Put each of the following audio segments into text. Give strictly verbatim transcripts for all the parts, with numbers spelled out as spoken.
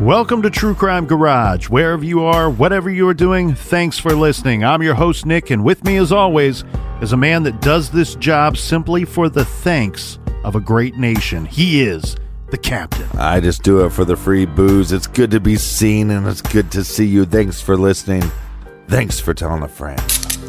Welcome to True Crime Garage. Wherever you are, whatever you are doing, thanks for listening. I'm your host, Nick, and with me, as always, is a man that does this job simply for the thanks of a great nation. He is the captain. I just do it for the free booze. It's good to be seen, and it's good to see you. Thanks for listening. Thanks for telling a friend.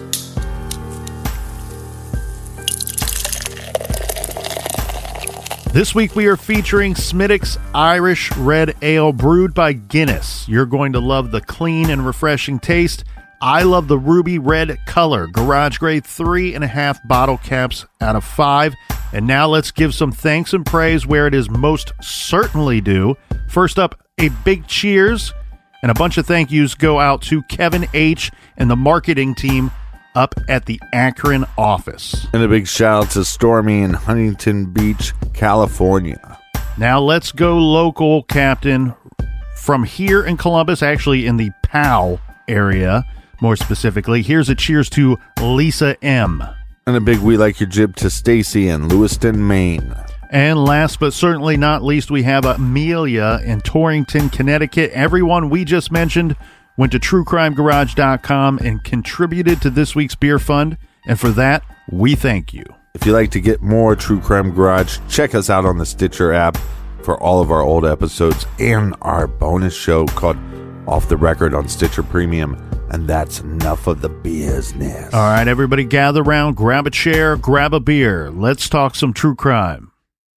This week we are featuring Smithwick's Irish Red Ale brewed by Guinness. You're going to love the clean and refreshing taste. I love the ruby red color. Garage grade three and a half bottle caps out of five. And now let's give some thanks and praise where it is most certainly due. First up, a big cheers and a bunch of thank yous go out to Kevin H. and the marketing team up at the Akron office. And a big shout out to Stormy in Huntington Beach, California. Now let's go local, Captain. From here in Columbus, actually in the Powell area, more specifically, here's a cheers to Lisa M. And a big we like your jib to Stacy in Lewiston, Maine. And last but certainly not least, we have Amelia in Torrington, Connecticut. Everyone we just mentioned went to true crime garage dot com and contributed to this week's beer fund. And for that, we thank you. If you'd like to get more True Crime Garage, check us out on the Stitcher app for all of our old episodes and our bonus show called Off the Record on Stitcher Premium. And that's enough of the business. All right, everybody gather around, grab a chair, grab a beer. Let's talk some true crime.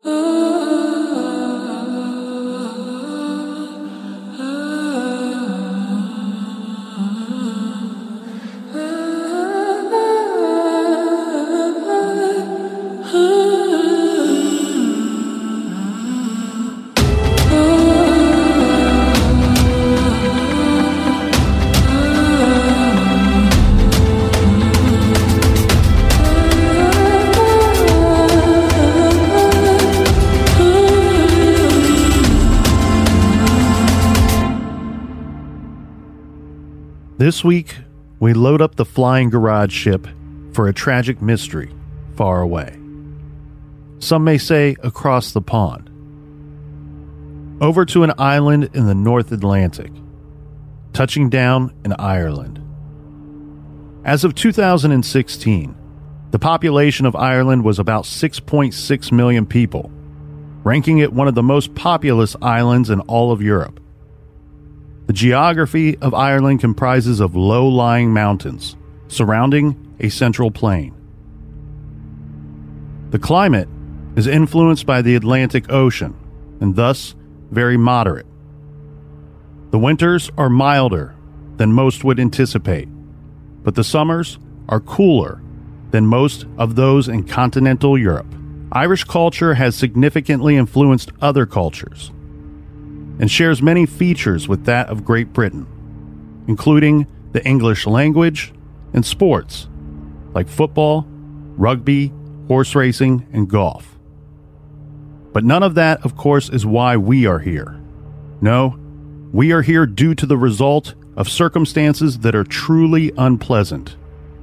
This week, we load up the flying garage ship for a tragic mystery far away. Some may say across the pond. Over to an island in the North Atlantic, touching down in Ireland. As of two thousand sixteen, the population of Ireland was about six point six million people, ranking it one of the most populous islands in all of Europe. The geography of Ireland comprises of low-lying mountains surrounding a central plain. The climate is influenced by the Atlantic Ocean and thus very moderate. The winters are milder than most would anticipate, but the summers are cooler than most of those in continental Europe. Irish culture has significantly influenced other cultures and shares many features with that of Great Britain, including the English language and sports like football, rugby, horse racing, and golf. But none of that, of course, is why we are here. No, we are here due to the result of circumstances that are truly unpleasant.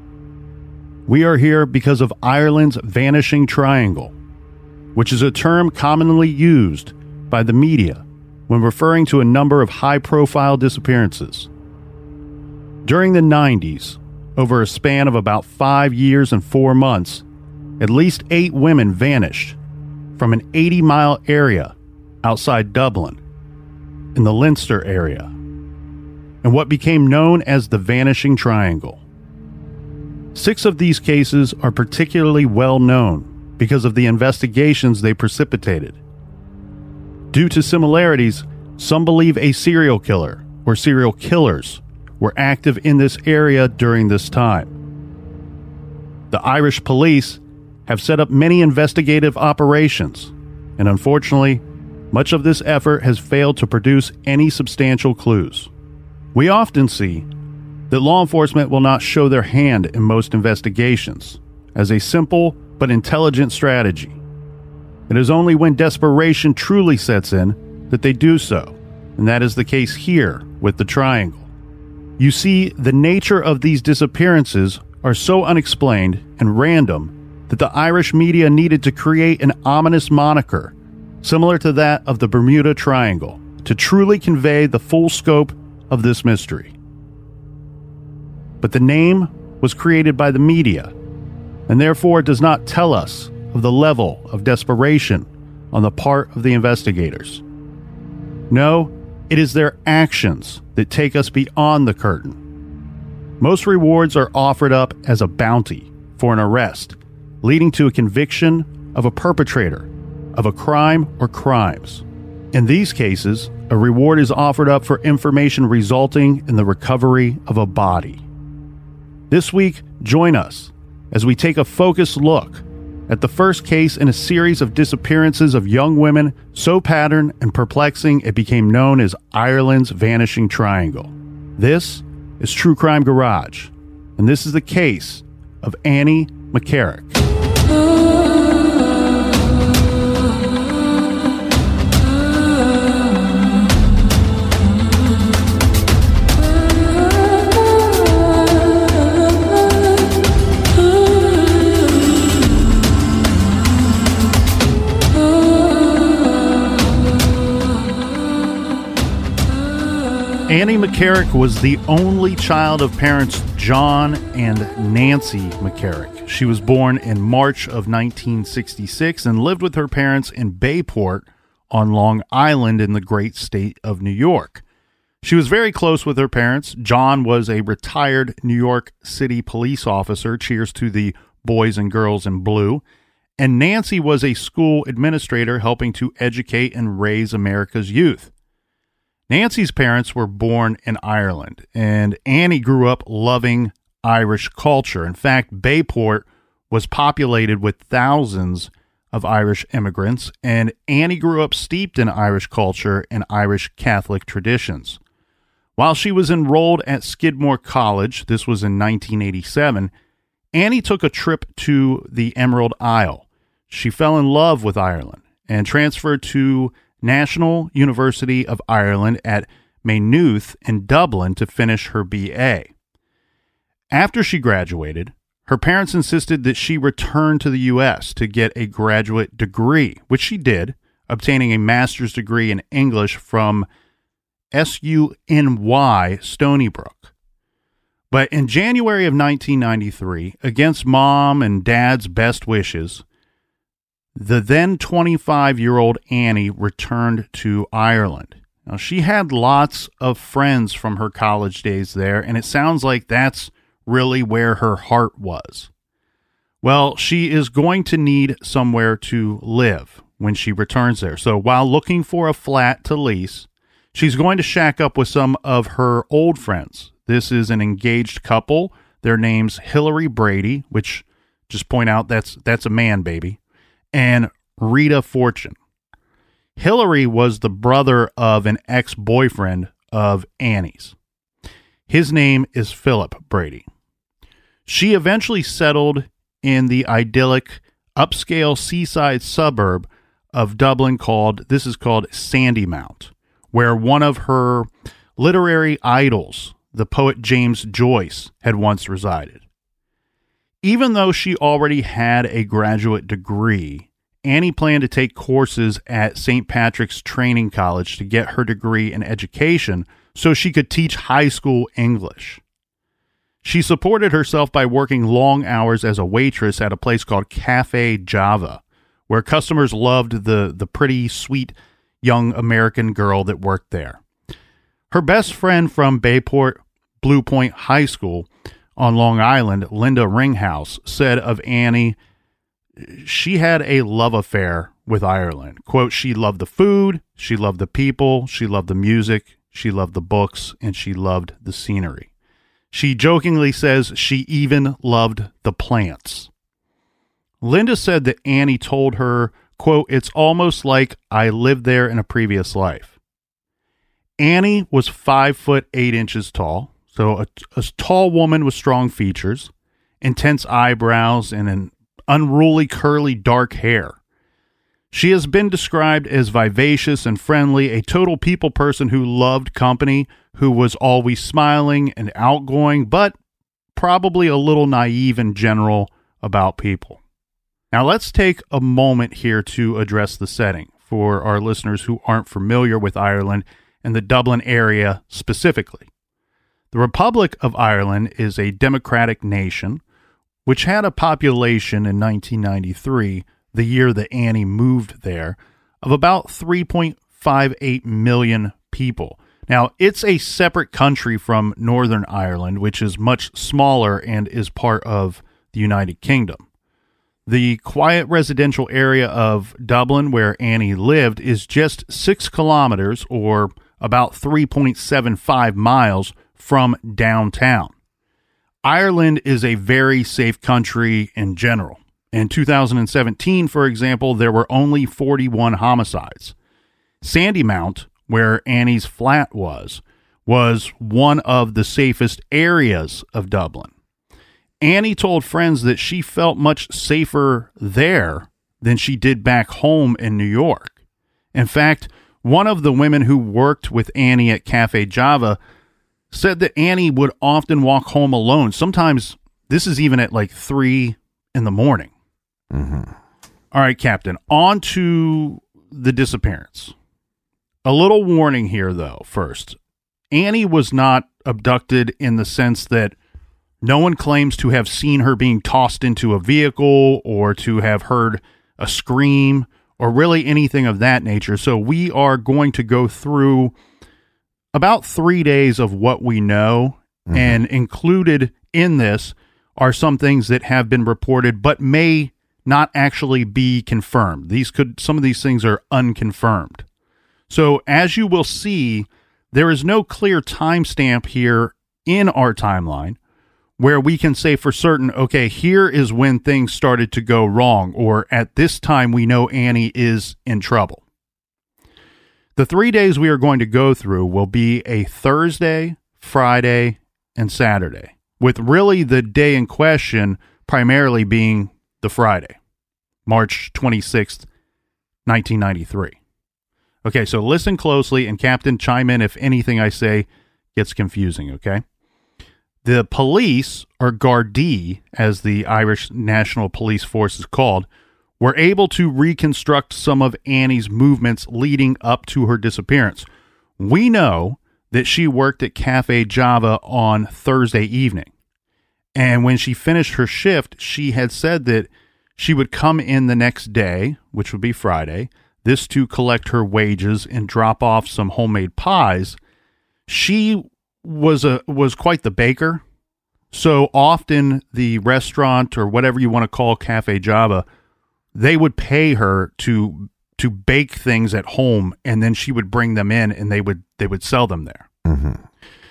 We are here because of Ireland's vanishing triangle, which is a term commonly used by the media when referring to a number of high-profile disappearances. During the nineties, over a span of about five years and four months, at least eight women vanished from an eighty-mile area outside Dublin, in the Leinster area, and what became known as the Vanishing Triangle. Six of these cases are particularly well known because of the investigations they precipitated. Due to similarities, some believe a serial killer or serial killers were active in this area during this time. The Irish police have set up many investigative operations, and unfortunately, much of this effort has failed to produce any substantial clues. We often see that law enforcement will not show their hand in most investigations as a simple but intelligent strategy. It is only when desperation truly sets in that they do so, and that is the case here with the triangle. You see, the nature of these disappearances are so unexplained and random that the Irish media needed to create an ominous moniker, similar to that of the Bermuda Triangle, to truly convey the full scope of this mystery. But the name was created by the media, and therefore does not tell us of the level of desperation on the part of the investigators. No, it is their actions that take us beyond the curtain. Most rewards are offered up as a bounty for an arrest, leading to a conviction of a perpetrator of a crime or crimes. In these cases, a reward is offered up for information resulting in the recovery of a body. This week, join us as we take a focused look at the first case in a series of disappearances of young women so patterned and perplexing it became known as Ireland's Vanishing Triangle. This is True Crime Garage, and this is the case of Annie McCarrick. Annie McCarrick was the only child of parents John and Nancy McCarrick. She was born in March of nineteen sixty-six and lived with her parents in Bayport on Long Island in the great state of New York. She was very close with her parents. John was a retired New York City police officer, cheers to the boys and girls in blue, and Nancy was a school administrator helping to educate and raise America's youth. Nancy's parents were born in Ireland, and Annie grew up loving Irish culture. In fact, Bayport was populated with thousands of Irish immigrants, and Annie grew up steeped in Irish culture and Irish Catholic traditions. While she was enrolled at Skidmore College, this was in nineteen eighty-seven, Annie took a trip to the Emerald Isle. She fell in love with Ireland and transferred to National University of Ireland at Maynooth in Dublin to finish her B A. After she graduated, her parents insisted that she return to the U S to get a graduate degree, which she did, obtaining a master's degree in English from S U N Y Stony Brook. But in January of nineteen ninety-three, against mom and dad's best wishes, the then twenty-five-year-old Annie returned to Ireland. Now, she had lots of friends from her college days there, and it sounds like that's really where her heart was. Well, she is going to need somewhere to live when she returns there. So while looking for a flat to lease, she's going to shack up with some of her old friends. This is an engaged couple. Their name's Hillary Brady, which, just point out, that's that's a man, baby, and Rita Fortune. Hillary was the brother of an ex-boyfriend of Annie's. His name is Philip Brady. She eventually settled in the idyllic, upscale seaside suburb of Dublin called, this is called Sandymount, where one of her literary idols, the poet James Joyce, had once resided. Even though she already had a graduate degree, Annie planned to take courses at Saint Patrick's Training College to get her degree in education so she could teach high school English. She supported herself by working long hours as a waitress at a place called Cafe Java, where customers loved the, the pretty, sweet, young American girl that worked there. Her best friend from Bayport Blue Point High School on Long Island, Linda Ringhouse, said of Annie, she had a love affair with Ireland. Quote, she loved the food, she loved the people, she loved the music, she loved the books, and she loved the scenery. She jokingly says she even loved the plants. Linda said that Annie told her, quote, it's almost like I lived there in a previous life. Annie was five foot eight inches tall, so a, a tall woman with strong features, intense eyebrows, and an unruly curly dark hair. She has been described as vivacious and friendly, a total people person who loved company, who was always smiling and outgoing, but probably a little naive in general about people. Now let's take a moment here to address the setting. for our listeners who aren't familiar with Ireland and the Dublin area specifically. The Republic of Ireland is a democratic nation which had a population in nineteen ninety-three, the year that Annie moved there, of about three point five eight million people. Now, it's a separate country from Northern Ireland, which is much smaller and is part of the United Kingdom. The quiet residential area of Dublin, where Annie lived, is just six kilometers, or about three point seven five miles, from downtown. Ireland is a very safe country in general. In two thousand seventeen, for example, there were only forty-one homicides. Sandymount, where Annie's flat was, was one of the safest areas of Dublin. Annie told friends that she felt much safer there than she did back home in New York. In fact, one of the women who worked with Annie at Cafe Java said that Annie would often walk home alone. Sometimes this is even at like three in the morning. Mm-hmm. All right, Captain, on to the disappearance. A little warning here, though, first. Annie was not abducted in the sense that no one claims to have seen her being tossed into a vehicle or to have heard a scream or really anything of that nature. So we are going to go through about three days of what we know, mm-hmm. and included in this are some things that have been reported but may not actually be confirmed. These could, some of these things are unconfirmed. So as you will see, there is no clear timestamp here in our timeline where we can say for certain, okay, here is when things started to go wrong, or at this time we know Annie is in trouble. The three days we are going to go through will be a Thursday, Friday, and Saturday, with really the day in question primarily being the Friday, March twenty-sixth, nineteen ninety-three. Okay, so listen closely, and Captain, chime in if anything I say gets confusing, okay? The police, or Gardaí, as the Irish National Police Force is called, were able to reconstruct some of Annie's movements leading up to her disappearance. We know that she worked at Cafe Java on Thursday evening, and when she finished her shift, she had said that she would come in the next day, which would be Friday, this to collect her wages and drop off some homemade pies. She was a was quite the baker, so often the restaurant, or whatever you want to call Cafe Java, they would pay her to to bake things at home, and then she would bring them in, and they would they would sell them there. Mm-hmm.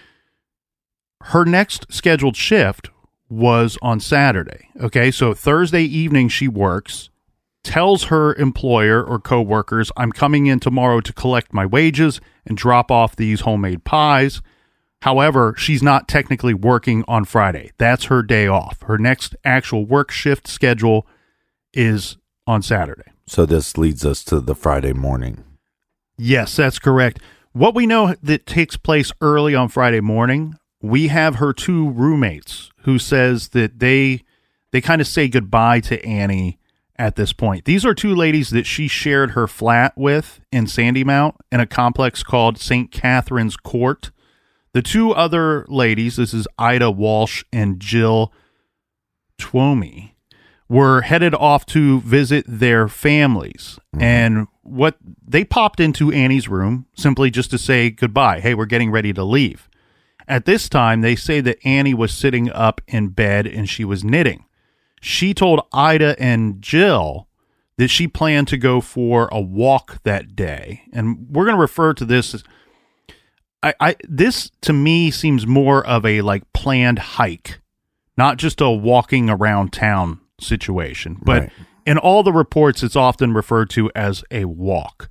Her next scheduled shift was on Saturday. Okay, so Thursday evening she works, tells her employer or coworkers, I'm coming in tomorrow to collect my wages and drop off these homemade pies. However, she's not technically working on Friday. That's her day off. Her next actual work shift schedule is on Saturday. So this leads us to the Friday morning. Yes, that's correct. What we know that takes place early on Friday morning, we have her two roommates who says that they they kind of say goodbye to Annie at this point. These are two ladies that she shared her flat with in Sandymount in a complex called Saint Catherine's Court. The two other ladies, this is Ida Walsh and Jill Twomey, were headed off to visit their families. Mm-hmm. And what they popped into Annie's room simply just to say goodbye. Hey, we're getting ready to leave. At this time, they say that Annie was sitting up in bed and she was knitting. She told Ida and Jill that she planned to go for a walk that day. And we're going to refer to this as, I, I, this to me seems more of a like planned hike, not just a walking around town situation. But right. In all the reports, it's often referred to as a walk.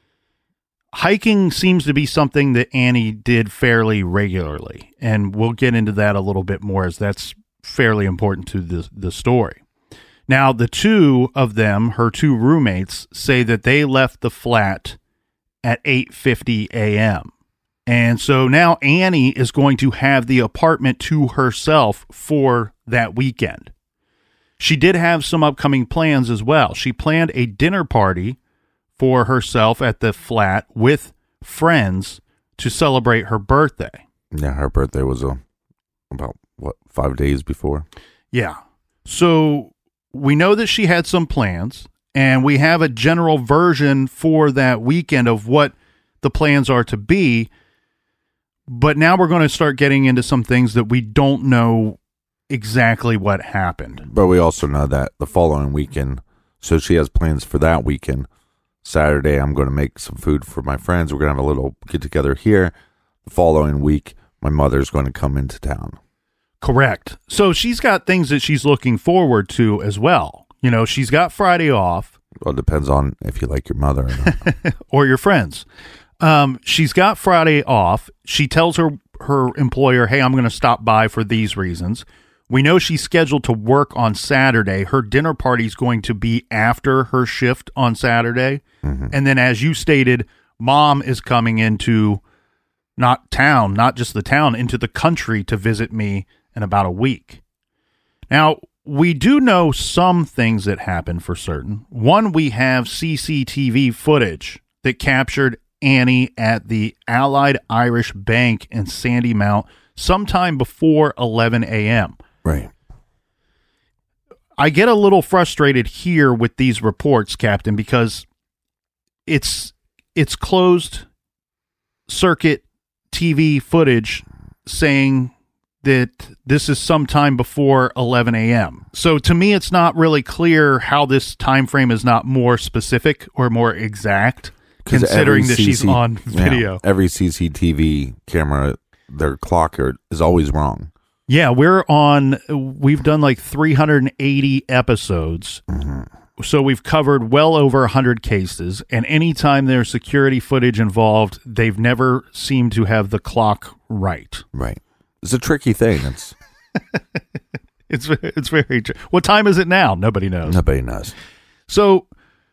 Hiking seems to be something that Annie did fairly regularly, and we'll get into that a little bit more as that's fairly important to the, the story. Now, the two of them, her two roommates, say that they left the flat at eight fifty a.m. And so now Annie is going to have the apartment to herself for that weekend. She did have some upcoming plans as well. She planned a dinner party for herself at the flat with friends to celebrate her birthday. Yeah, her birthday was uh, about, what, five days before? Yeah. So we know that she had some plans, and we have a general version for that weekend of what the plans are to be. But now we're going to start getting into some things that we don't know exactly what happened. But we also know that the following weekend, so she has plans for that weekend. Saturday, I'm going to make some food for my friends. We're going to have a little get-together here. The following week, my mother's going to come into town. Correct. So she's got things that she's looking forward to as well. You know, she's got Friday off. Well, it depends on if you like your mother or not. Or your friends. Um, she's got Friday off. She tells her, her employer, hey, I'm going to stop by for these reasons. We know she's scheduled to work on Saturday. Her dinner party's going to be after her shift on Saturday. Mm-hmm. And then, as you stated, Mom is coming into not town, not just the town, into the country to visit me in about a week. Now, we do know some things that happened for certain. One, we have C C T V footage that captured Annie at the Allied Irish Bank in Sandymount sometime before eleven a.m. Right. I get a little frustrated here with these reports, Captain, because it's it's closed circuit T V footage saying that this is sometime before eleven a.m. So to me, it's not really clear how this time frame is not more specific or more exact, considering that C C she's on video. Yeah, every C C T V camera, their clock are, is always wrong. Yeah, we're on, we've done like three hundred eighty episodes. Mm-hmm. So we've covered well over one hundred cases, and anytime there's security footage involved, they've never seemed to have the clock right. Right. It's a tricky thing. It's it's it's very tr- What time is it now? Nobody knows. Nobody knows. So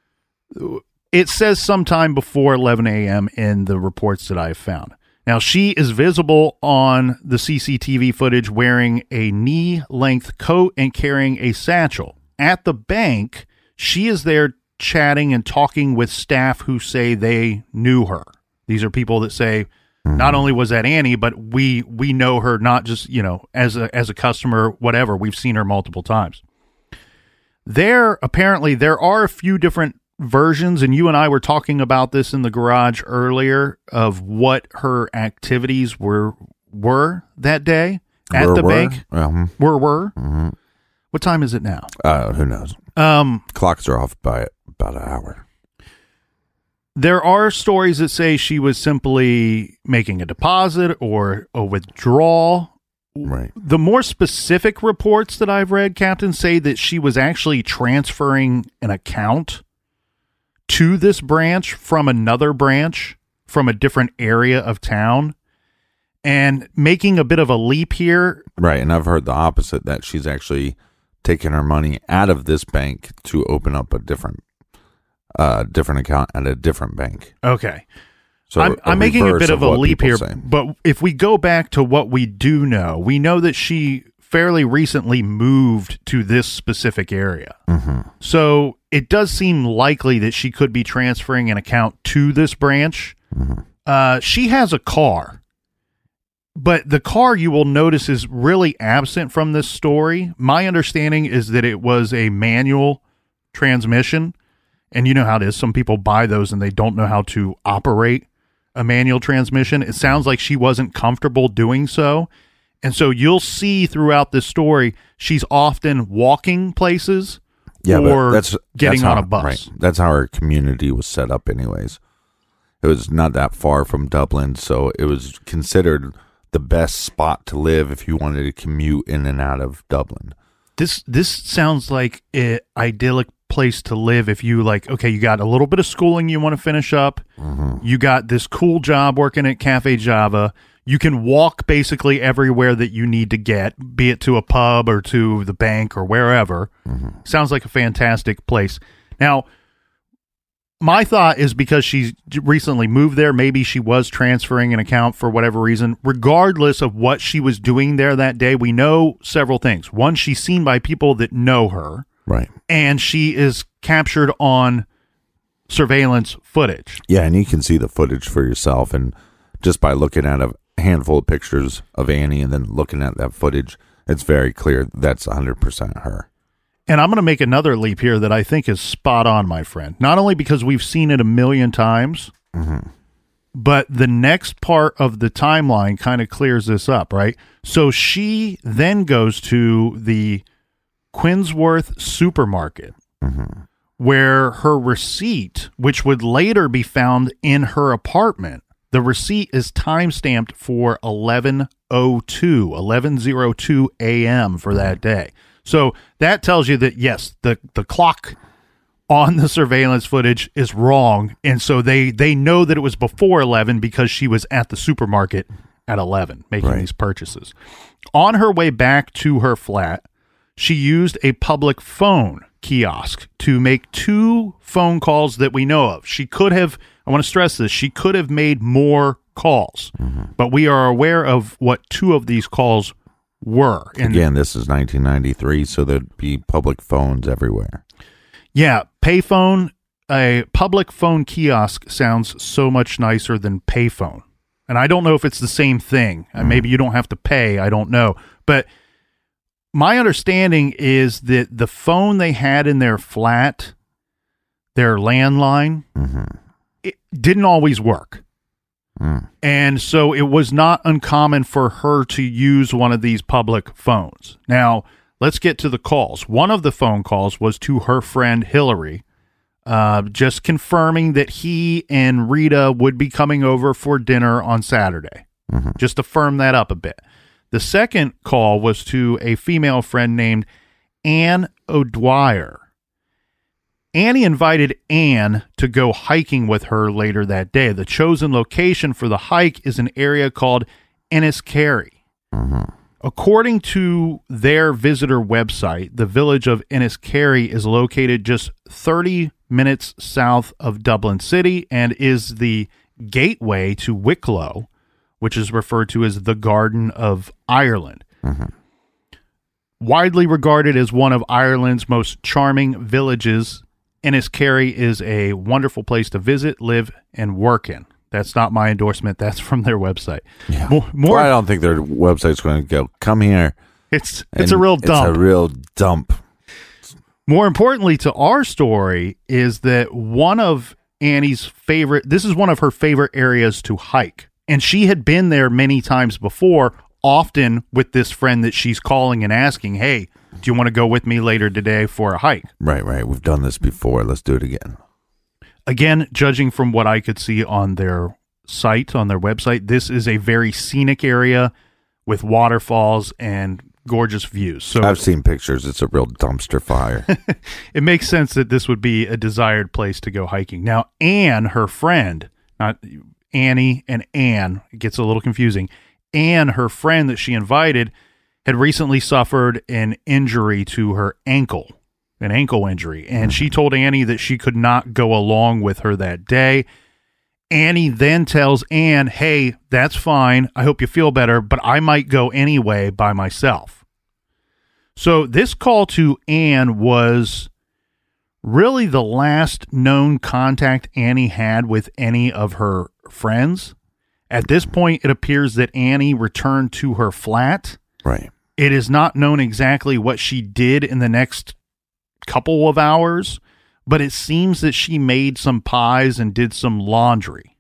it says sometime before eleven a.m. in the reports that I've found. Now, she is visible on the C C T V footage wearing a knee-length coat and carrying a satchel. At the bank, she is there chatting and talking with staff who say they knew her. These are people that say, mm-hmm. not only was that Annie, but we we know her not just, you know, as a as a customer, whatever. We've seen her multiple times. There, apparently, there are a few different versions, and you and I were talking about this in the garage earlier, of what her activities were were that day at were, the were? bank. Um, were were. Mm-hmm. What time is it now? Uh, who knows? Um, Clocks are off by about an hour. There are stories that say she was simply making a deposit or a withdrawal. Right. The more specific reports that I've read, Captain, say that she was actually transferring an account to this branch from another branch from a different area of town, and making a bit of a leap here. Right. And I've heard the opposite, that she's actually taking her money out of this bank to open up a different uh, different account at a different bank. Okay. So I'm, I'm making a bit of, of a leap here, say. But if we go back to what we do know, we know that she fairly recently moved to this specific area. Mm-hmm. So it does seem likely that she could be transferring an account to this branch. Mm-hmm. Uh, she has a car, but the car, you will notice, is really absent from this story. My understanding is that it was a manual transmission, and you know how it is. Some people buy those and they don't know how to operate a manual transmission. It sounds like she wasn't comfortable doing so. And so you'll see throughout this story, she's often walking places yeah, or that's, getting that's on how, a bus. Right. That's how our community was set up anyways. It was not that far from Dublin, so it was considered the best spot to live if you wanted to commute in and out of Dublin. This this sounds like an idyllic place to live if you like, okay, you got a little bit of schooling you want to finish up. Mm-hmm. You got this cool job working at Cafe Java. You can walk basically everywhere that you need to get, be it to a pub or to the bank or wherever. Mm-hmm. Sounds like a fantastic place. Now, my thought is because she's recently moved there, maybe she was transferring an account for whatever reason. Regardless of what she was doing there that day, we know several things. One, she's seen by people that know her. Right. And she is captured on surveillance footage. Yeah, and you can see the footage for yourself, and just by looking at a handful of pictures of Annie and then looking at that footage, it's very clear that's one hundred percent her. And I'm going to make another leap here that I think is spot on, my friend. Not only because we've seen it a million times, mm-hmm. but the next part of the timeline kind of clears this up, right? So she then goes to the Quinsworth supermarket, mm-hmm. where her receipt, which would later be found in her apartment, the receipt is time-stamped for eleven oh two, eleven oh two a.m. for that day. So that tells you that, yes, the, the clock on the surveillance footage is wrong, and so they, they know that it was before eleven because she was at the supermarket at eleven making right. these purchases. On her way back to her flat, she used a public phone kiosk to make two phone calls that we know of. She could have, I want to stress this, she could have made more calls, mm-hmm. but we are aware of what two of these calls were. And again, this is nineteen ninety-three, so there'd be public phones everywhere. Yeah, payphone, a public phone kiosk sounds so much nicer than payphone. And I don't know if it's the same thing. Mm-hmm. Maybe you don't have to pay, I don't know. But my understanding is that the phone they had in their flat, their landline, mm-hmm. it didn't always work. Mm. And so it was not uncommon for her to use one of these public phones. Now, let's get to the calls. One of the phone calls was to her friend Hillary, uh, just confirming that he and Rita would be coming over for dinner on Saturday, mm-hmm. just to firm that up a bit. The second call was to a female friend named Ann O'Dwyer. Annie invited Anne to go hiking with her later that day. The chosen location for the hike is an area called Enniskerry. Mm-hmm. According to their visitor website, the village of Enniskerry is located just thirty minutes south of Dublin City and is the gateway to Wicklow, which is referred to as the Garden of Ireland. Mm-hmm. Widely regarded as one of Ireland's most charming villages, Enniskerry is a wonderful place to visit, live, and work in. That's not my endorsement. That's from their website. Yeah. More, more well, I don't think their website's going to go, come here. It's it's a real dump. It's a real dump. More importantly to our story is that one of Annie's favorite, this is one of her favorite areas to hike. And she had been there many times before, often with this friend that she's calling and asking, hey, do you want to go with me later today for a hike? Right, right. We've done this before. Let's do it again. Again, judging from what I could see on their site, on their website, this is a very scenic area with waterfalls and gorgeous views. So I've seen pictures. It's a real dumpster fire. It makes sense that this would be a desired place to go hiking. Now, Anne, her friend, not Annie and Anne, it gets a little confusing. Anne, her friend that she invited, had recently suffered an injury to her ankle, an ankle injury, and she told Annie that she could not go along with her that day. Annie then tells Anne, hey, that's fine. I hope you feel better, but I might go anyway by myself. So this call to Anne was really the last known contact Annie had with any of her friends. At this point, it appears that Annie returned to her flat. Right. It is not known exactly what she did in the next couple of hours, but it seems that she made some pies and did some laundry.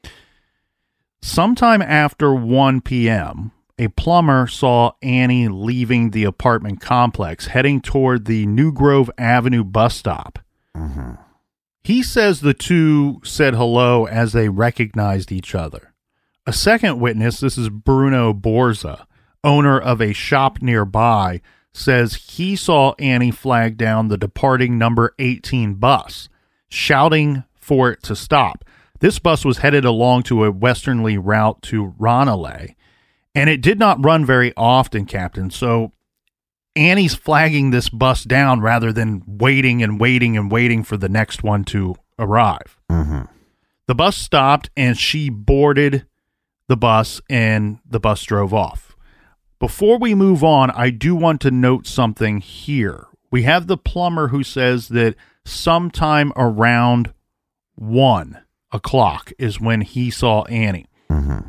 Sometime after one p.m., a plumber saw Annie leaving the apartment complex, heading toward the New Grove Avenue bus stop. Mm-hmm. He says the two said hello as they recognized each other. A second witness, this is Bruno Borza, owner of a shop nearby, says he saw Annie flag down the departing number eighteen bus, shouting for it to stop. This bus was headed along to a westerly route to Ranelagh, and it did not run very often, Captain, so Annie's flagging this bus down rather than waiting and waiting and waiting for the next one to arrive. Mm-hmm. The bus stopped, and she boarded the bus, and the bus drove off. Before we move on, I do want to note something here. We have the plumber who says that sometime around one o'clock is when he saw Annie. Mm-hmm.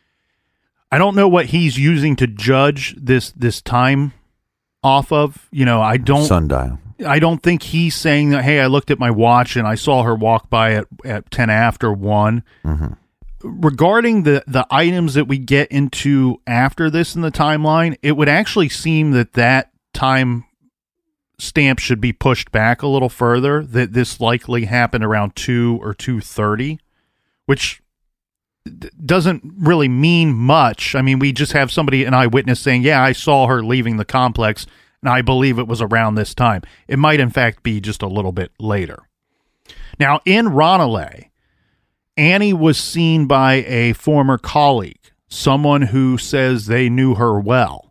I don't know what he's using to judge this this time off of. You know, I don't sundial. I don't think he's saying that, hey, I looked at my watch and I saw her walk by at, at ten after one. Mm-hmm. Regarding the, the items that we get into after this in the timeline, it would actually seem that that time stamp should be pushed back a little further, that this likely happened around two or two thirty, which d- doesn't really mean much. I mean, we just have somebody, an eyewitness, saying, yeah, I saw her leaving the complex, and I believe it was around this time. It might, in fact, be just a little bit later. Now, in Ranelagh, Annie was seen by a former colleague, someone who says they knew her well.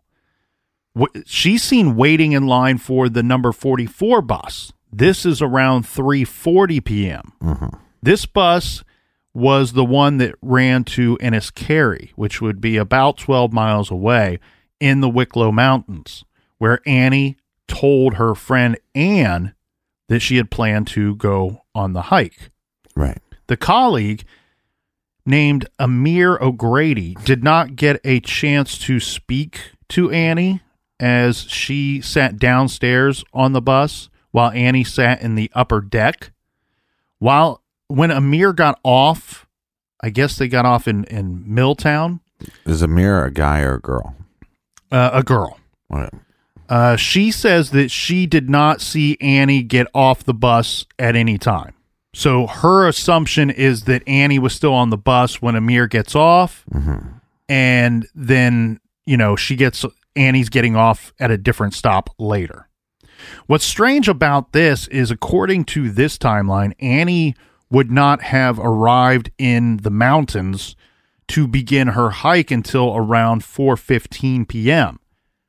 She's seen waiting in line for the number forty-four bus. This is around three forty p.m. Mm-hmm. This bus was the one that ran to Enniskerry, which would be about twelve miles away in the Wicklow Mountains, where Annie told her friend Anne that she had planned to go on the hike. Right. The colleague, named Amir O'Grady, did not get a chance to speak to Annie as she sat downstairs on the bus while Annie sat in the upper deck. While when Amir got off, I guess they got off in, in Milltown. Is Amir a guy or a girl? Uh, a girl. Right. Uh, she says that she did not see Annie get off the bus at any time. So her assumption is that Annie was still on the bus when Amir gets off, mm-hmm. and then, you know, she gets Annie's getting off at a different stop later. What's strange about this is, according to this timeline, Annie would not have arrived in the mountains to begin her hike until around four fifteen p.m.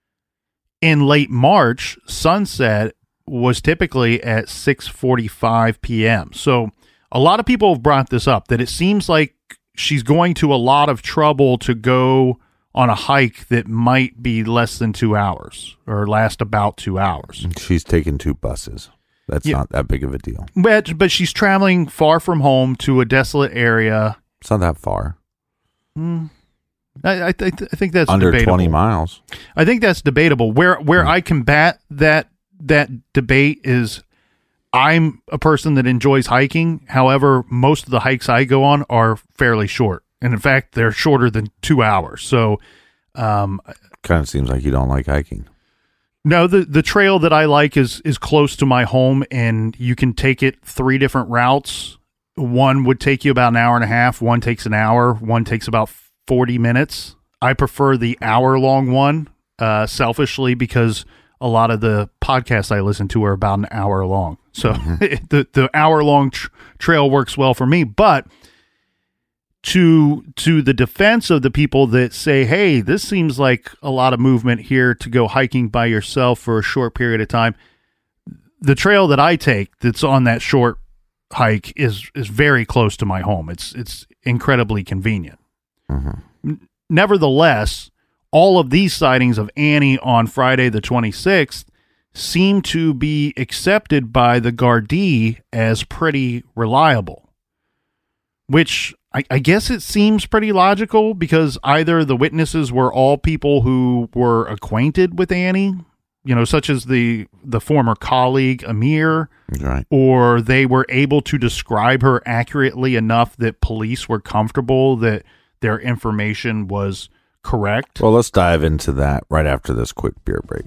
In late March, sunset was typically at six forty-five p.m. So a lot of people have brought this up, that it seems like she's going to a lot of trouble to go on a hike that might be less than two hours or last about two hours. She's taken two buses. That's Yeah. not that big of a deal. But, but she's traveling far from home to a desolate area. It's not that far. Hmm. I, I, th- I think that's Under debatable. twenty miles. I think that's debatable. Where where I combat that that debate is, I'm a person that enjoys hiking. However, most of the hikes I go on are fairly short. And in fact, they're shorter than two hours. So, um, Kind of seems like you don't like hiking. no, the, the trail that I like is, is close to my home, and you can take it three different routes. One would take you about an hour and a half. One takes an hour. One takes about forty minutes. I prefer the hour long one, uh, selfishly, because a lot of the podcasts I listen to are about an hour long. So mm-hmm. the, the hour long tr- trail works well for me. But to to the defense of the people that say, hey, this seems like a lot of movement here to go hiking by yourself for a short period of time, the trail that I take that's on that short hike is is very close to my home. It's it's incredibly convenient. Mm-hmm. Nevertheless, all of these sightings of Annie on Friday the twenty-sixth seem to be accepted by the Gardaí as pretty reliable, which I, I guess it seems pretty logical, because either the witnesses were all people who were acquainted with Annie, you know, such as the the former colleague Amir, right, or they were able to describe her accurately enough that police were comfortable that their information was correct. Well, let's dive into that right after this quick beer break.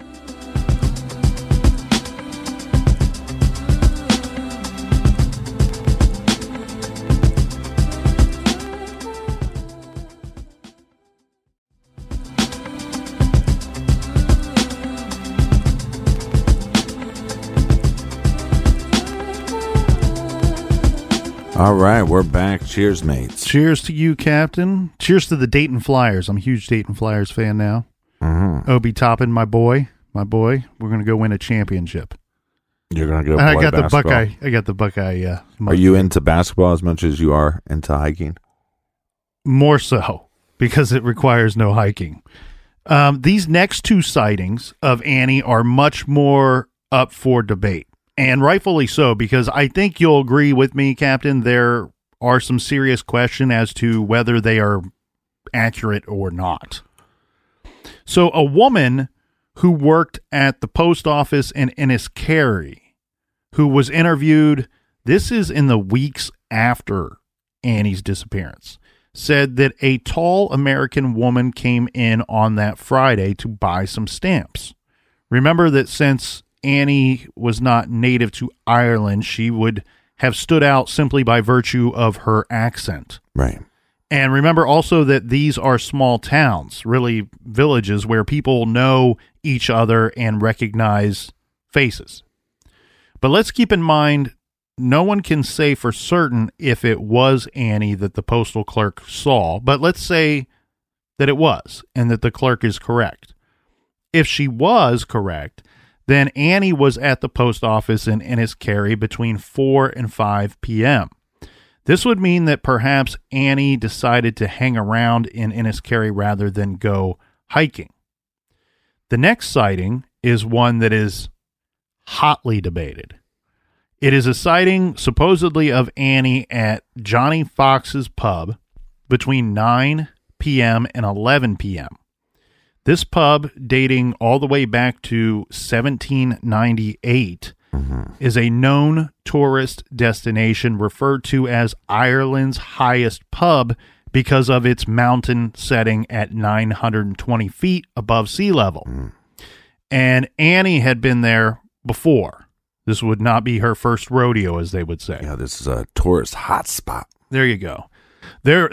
All right, we're back. Cheers, mates. Cheers to you, Captain. Cheers to the Dayton Flyers. I'm a huge Dayton Flyers fan now. Mm-hmm. Obi Toppin, my boy, my boy. We're gonna go win a championship. You're gonna go. And I play got basketball. the Buckeye. I got the Buckeye. Yeah. Are you into basketball as much as you are into hiking? More so, because it requires no hiking. Um, these next two sightings of Annie are much more up for debate. And rightfully so, because I think you'll agree with me, Captain, there are some serious questions as to whether they are accurate or not. So a woman who worked at the post office in Enniskerry, who was interviewed, this is in the weeks after Annie's disappearance, said that a tall American woman came in on that Friday to buy some stamps. Remember that since Annie was not native to Ireland, she would have stood out simply by virtue of her accent. Right. And remember also that these are small towns, really villages where people know each other and recognize faces. But let's keep in mind, no one can say for certain if it was Annie that the postal clerk saw, but let's say that it was and that the clerk is correct. If she was correct, then Annie was at the post office in Enniskerry between four and five p.m. This would mean that perhaps Annie decided to hang around in Enniskerry rather than go hiking. The next sighting is one that is hotly debated. It is a sighting supposedly of Annie at Johnny Fox's pub between nine p.m. and eleven p.m. This pub, dating all the way back to seventeen ninety-eight, mm-hmm. is a known tourist destination referred to as Ireland's highest pub because of its mountain setting at nine hundred twenty feet above sea level. Mm. And Annie had been there before. This would not be her first rodeo, as they would say. Yeah, this is a tourist hotspot. There you go. There,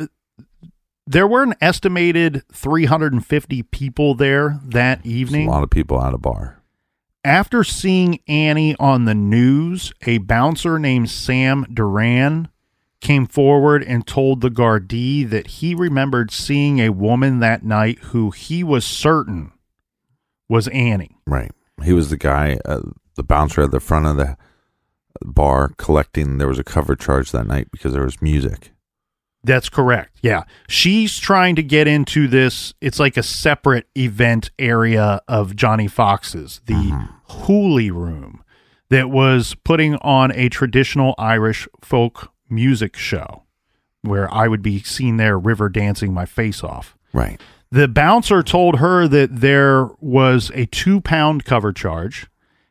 there were an estimated three hundred fifty people there that evening. There's a lot of people at a bar. After seeing Annie on the news, a bouncer named Sam Duran came forward and told the Gardaí that he remembered seeing a woman that night who he was certain was Annie. Right. He was the guy, uh, the bouncer at the front of the bar collecting. There was a cover charge that night because there was music. That's correct. Yeah. She's trying to get into this. It's like a separate event area of Johnny Fox's, the mm-hmm. Hooley Room, that was putting on a traditional Irish folk music show where I would be seen there river dancing my face off. Right. The bouncer told her that there was a two pound cover charge,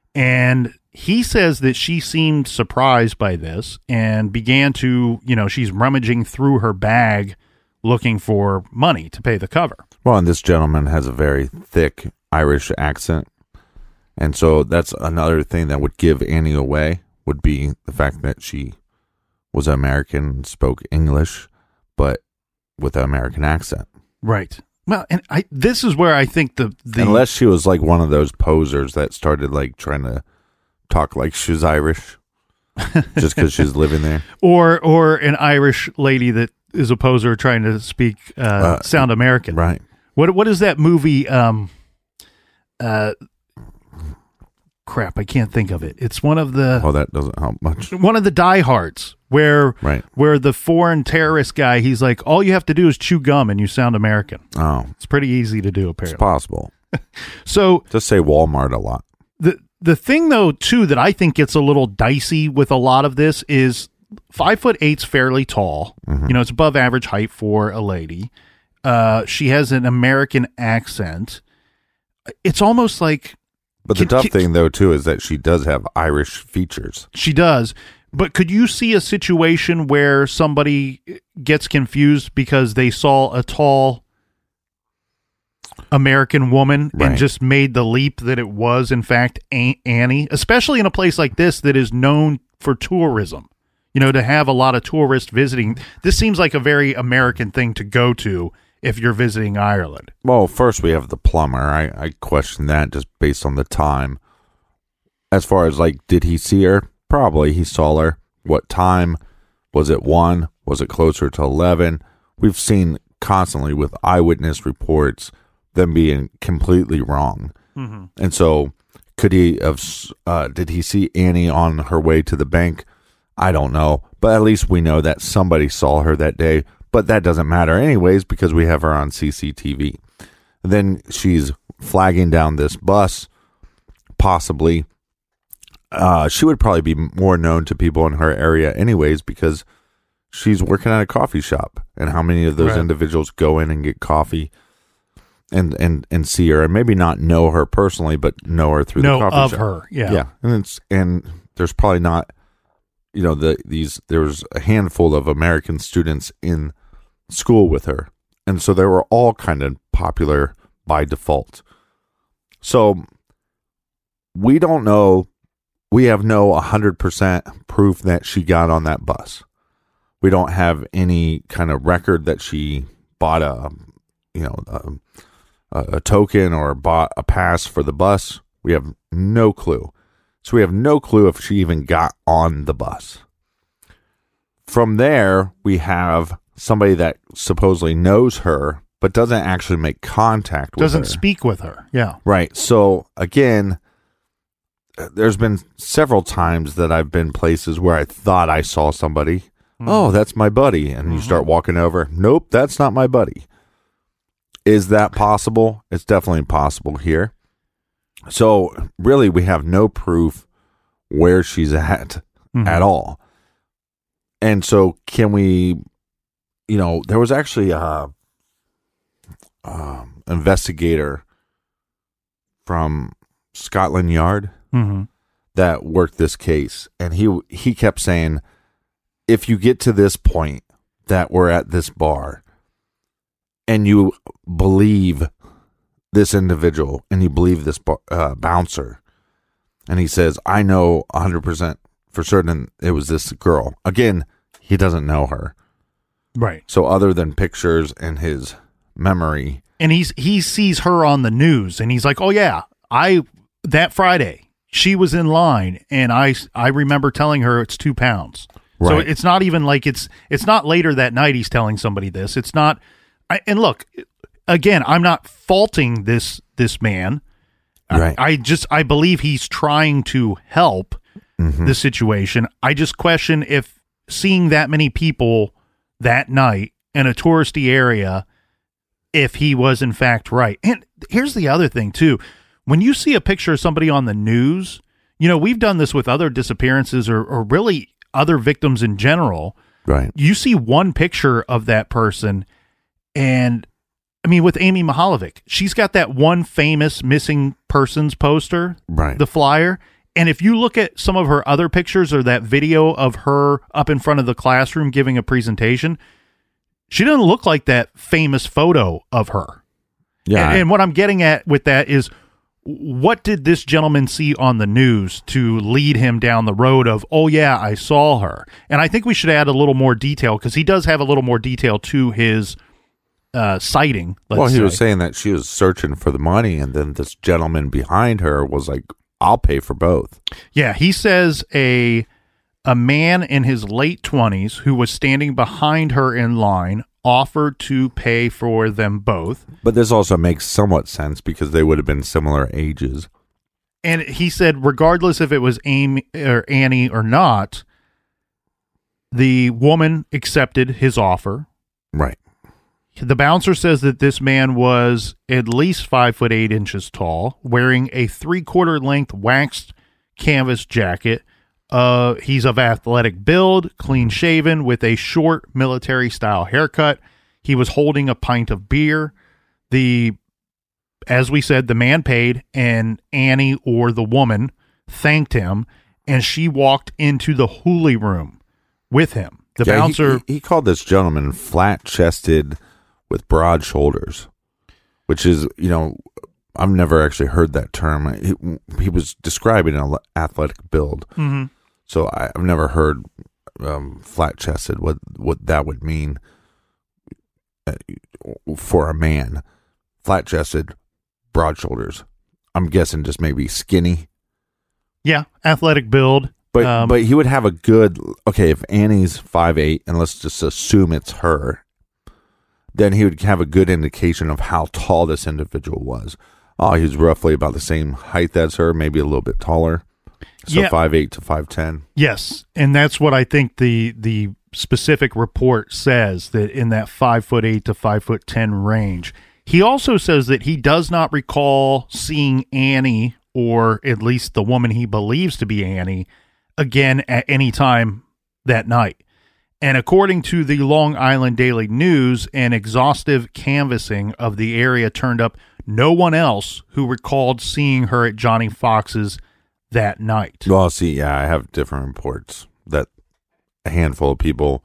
and he says that she seemed surprised by this and began to, you know, she's rummaging through her bag looking for money to pay the cover. Well, and this gentleman has a very thick Irish accent. And so that's another thing that would give Annie away, would be the fact that she was American, spoke English, but with an American accent. Right. Well, and I this is where I think the, the... Unless she was like one of those posers that started like trying to talk like she's Irish just because she's living there. Or or an Irish lady that is a poser trying to speak, uh, uh, sound American. Right. What What is that movie? Um, uh, crap, I can't think of it. It's one of the... Oh, that doesn't help much. One of the diehards where, right. where the foreign terrorist guy, he's like, all you have to do is chew gum and you sound American. Oh. It's pretty easy to do, apparently. It's possible. So... Just say Walmart a lot. The The thing, though, too, that I think gets a little dicey with a lot of this is five foot eight's fairly tall. Mm-hmm. You know, it's above average height for a lady. Uh, she has an American accent. It's almost like... But the can, tough can, thing, though, too, is that she does have Irish features. She does. But could you see a situation where somebody gets confused because they saw a tall American woman right. and just made the leap that it was, in fact, Annie, especially in a place like this that is known for tourism, you know, to have a lot of tourists visiting. This seems like a very American thing to go to if you're visiting Ireland. Well, first we have the plumber. I, I question that just based on the time. As far as like, did he see her? Probably he saw her. What time? Was it one? Was it closer to eleven? We've seen constantly with eyewitness reports them being completely wrong. Mm-hmm. And so could he have, uh, did he see Annie on her way to the bank? I don't know, but at least we know that somebody saw her that day, but that doesn't matter anyways, because we have her on C C T V. And then she's flagging down this bus, possibly, uh, she would probably be more known to people in her area anyways, because she's working at a coffee shop. And how many of those Right. individuals go in and get coffee and, and, and see her, and maybe not know her personally, but know her through know the coffee of shop. her. Yeah. Yeah. And it's, and there's probably not, you know, the, these, there was a handful of American students in school with her. And so they were all kind of popular by default. So we don't know, we have no one hundred percent proof that she got on that bus. We don't have any kind of record that she bought a, you know, a, a token or bought a pass for the bus. We have no clue. So we have no clue if she even got on the bus. From there, we have somebody that supposedly knows her, but doesn't actually make contact with her. Doesn't speak with her. Yeah. Right. So again, there's been several times that I've been places where I thought I saw somebody. Mm-hmm. Oh, that's my buddy. And you mm-hmm. start walking over. Nope, that's not my buddy. Is that possible? It's definitely possible here. So really, we have no proof where she's at mm-hmm. at all. And so can we, you know, there was actually a um, investigator from Scotland Yard mm-hmm. that worked this case. And he he kept saying, if you get to this point that we're at this bar and you believe this individual and you believe this uh, bouncer, and he says, I know one hundred percent for certain it was this girl. Again, he doesn't know her. Right. So other than pictures and his memory. And he's he sees her on the news and he's like, oh yeah, I that Friday she was in line and I, I remember telling her it's two pounds. Right. So it's not even like it's it's not later that night he's telling somebody this. It's not. I, and look, again, I'm not faulting this this man. Right. I, I just I believe he's trying to help mm-hmm. the situation. I just question if seeing that many people that night in a touristy area, if he was in fact right. And here's the other thing too. When you see a picture of somebody on the news, you know, we've done this with other disappearances or, or really other victims in general. Right. You see one picture of that person, and I mean, with Amy Mihaljevic, she's got that one famous missing persons poster, right? The flyer. And if you look at some of her other pictures or that video of her up in front of the classroom giving a presentation, she doesn't look like that famous photo of her. Yeah. And, and what I'm getting at with that is, what did this gentleman see on the news to lead him down the road of, oh, yeah, I saw her? And I think we should add a little more detail because he does have a little more detail to his uh, sighting. Let's well, he say. was saying that she was searching for the money, and then this gentleman behind her was like, I'll pay for both. Yeah, he says a a man in his late twenties who was standing behind her in line offered to pay for them both. But this also makes somewhat sense because they would have been similar ages. And he said, regardless if it was Amy or Annie or not, the woman accepted his offer. Right. The bouncer says that this man was at least five foot eight inches tall, wearing a three quarter length waxed canvas jacket. Uh, he's of athletic build, clean shaven, with a short military style haircut. He was holding a pint of beer. The, as we said, the man paid, and Annie, or the woman, thanked him, and she walked into the Hooley room with him. The yeah, bouncer he, he called this gentleman flat chested with broad shoulders, which is, you know, I've never actually heard that term. He, he was describing an athletic build. Mm-hmm. So I, I've never heard um, flat chested, what, what that would mean for a man. Flat chested, broad shoulders. I'm guessing just maybe skinny. Yeah, athletic build. But um, but he would have a good, okay, if Annie's five eight, and let's just assume it's her, then he would have a good indication of how tall this individual was. Oh, he was roughly about the same height as her, maybe a little bit taller. So yeah. five eight to five ten. Yes, and that's what I think the the specific report says, that in that five foot eight to five foot ten range. He also says that he does not recall seeing Annie or at least the woman he believes to be Annie, again at any time that night. And according to the Long Island Daily News, an exhaustive canvassing of the area turned up no one else who recalled seeing her at Johnny Fox's that night. Well, see, yeah, I have different reports that a handful of people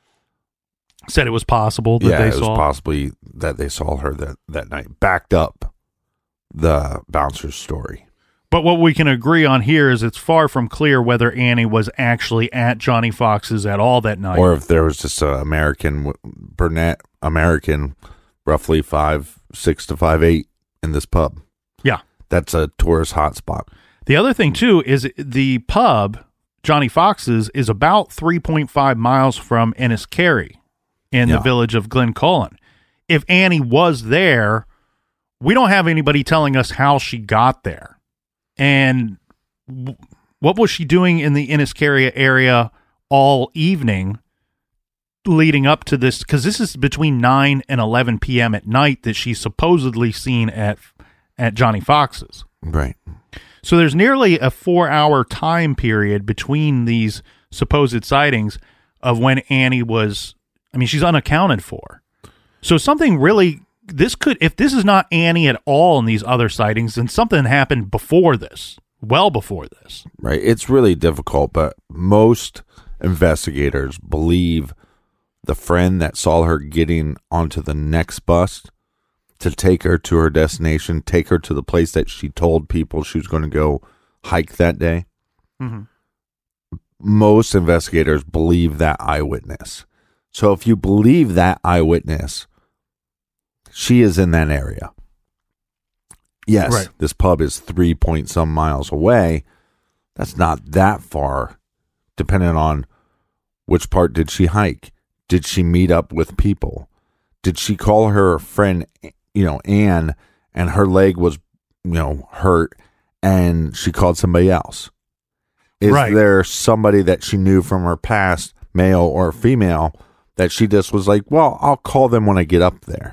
said it was possible that yeah, they it saw. was possibly that they saw her that, that night. Backed up the bouncer's story. But what we can agree on here is it's far from clear whether Annie was actually at Johnny Fox's at all that night. Or if there was just an American, brunette American, roughly five, six to five, eight in this pub. Yeah. That's a tourist hotspot. The other thing, too, is the pub, Johnny Fox's, is about three point five miles from Enniskerry in Yeah. the village of Glencullen. If Annie was there, we don't have anybody telling us how she got there. And w- what was she doing in the Enniskerry area all evening leading up to this? Because this is between nine and eleven p.m. at night that she's supposedly seen at at Johnny Fox's. Right. So there's nearly a four-hour time period between these supposed sightings of when Annie was, I mean, she's unaccounted for. So something really... This could, if this is not Annie at all in these other sightings, then something happened before this, well before this. Right. It's really difficult, but most investigators believe the friend that saw her getting onto the next bus to take her to her destination, take her to the place that she told people she was going to go hike that day. Mm-hmm. Most investigators believe that eyewitness. So if you believe that eyewitness, she is in that area. Yes, right. This pub is three point some miles away. That's not that far, depending on which part did she hike. Did she meet up with people? Did she call her friend, you know, Anne, and her leg was, you know, hurt, and she called somebody else? Is right. there somebody that she knew from her past, male or female, that she just was like, well, I'll call them when I get up there?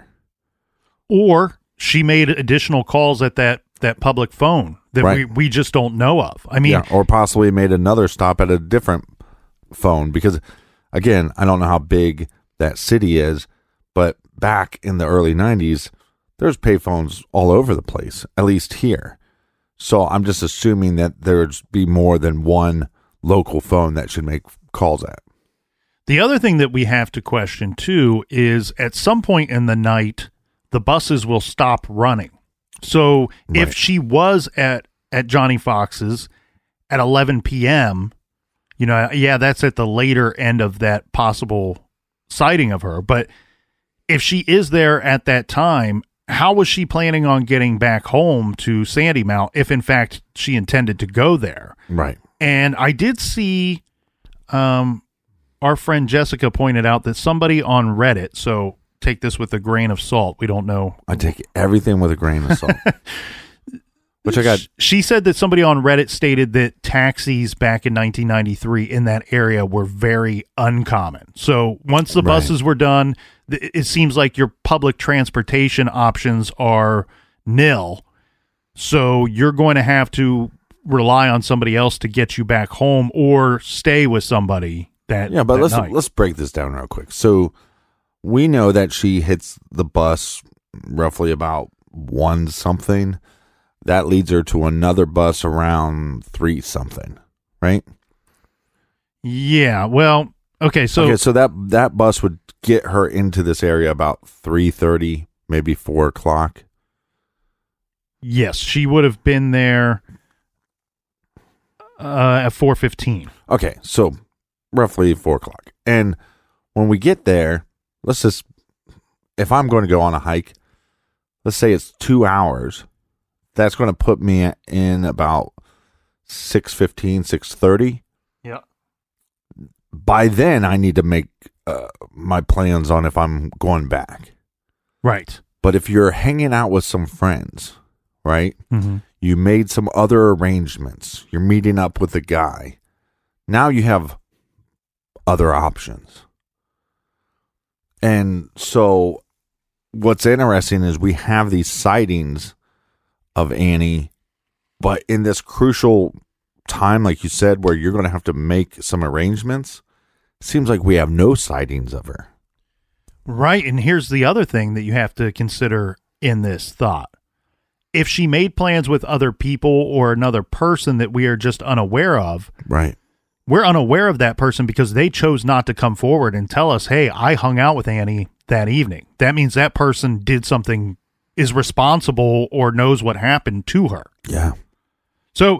Or she made additional calls at that, that public phone that Right. we, we just don't know of. I mean, Yeah, or possibly made another stop at a different phone because, again, I don't know how big that city is, but back in the early nineties, there's payphones all over the place, at least here. So I'm just assuming that there'd be more than one local phone that should make calls at. the other thing that we have to question, too, is at some point in the night, the buses will stop running. So if Right. she was at, at Johnny Fox's at eleven p.m., you know, yeah, that's at the later end of that possible sighting of her. But if she is there at that time, how was she planning on getting back home to Sandymount if, in fact, she intended to go there? Right. And I did see um, our friend Jessica pointed out that somebody on Reddit, so take this with a grain of salt. We don't know. I take everything with a grain of salt. Which I got. She said that somebody on Reddit stated that taxis back in nineteen ninety-three in that area were very uncommon. So once the Right. buses were done, th- it seems like your public transportation options are nil. So you're going to have to rely on somebody else to get you back home or stay with somebody that Yeah, but that let's night. let's break this down real quick. So we know that she hits the bus roughly about one something. That leads her to another bus around three something, right? Yeah, well, okay, so okay, so that that bus would get her into this area about three thirty, maybe four o'clock. yes, she would have been there uh, at four fifteen. Okay, so roughly four o'clock. And when we get there, let's just, if I'm going to go on a hike, let's say it's two hours. That's going to put me in about six fifteen, six thirty. Yeah. By then, I need to make uh, my plans on if I'm going back. Right. But if you're hanging out with some friends, right? Mm-hmm. You made some other arrangements. You're meeting up with a guy. Now you have other options. And so what's interesting is we have these sightings of Annie But in this crucial time, like you said, where you're going to have to make some arrangements, it seems like we have no sightings of her. Right, and here's the other thing that you have to consider in this thought. If she made plans with other people or another person that we are just unaware of, right? We're unaware of that person because they chose not to come forward and tell us, hey, I hung out with Annie that evening. That means that person did something, is responsible, or knows what happened to her. Yeah. So